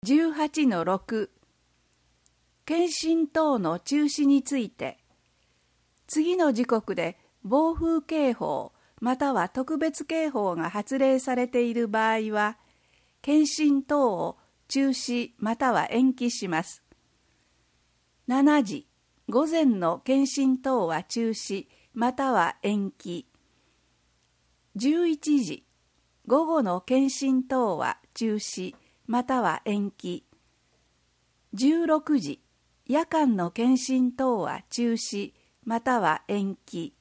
18-6 検診等の中止について、次の時刻で暴風警報または特別警報が発令されている場合は、検診等を中止または延期します。7時、午前の検診等は中止または延期。11時、午後の検診等は中止または延期。16時、夜間の検診等は中止または延期。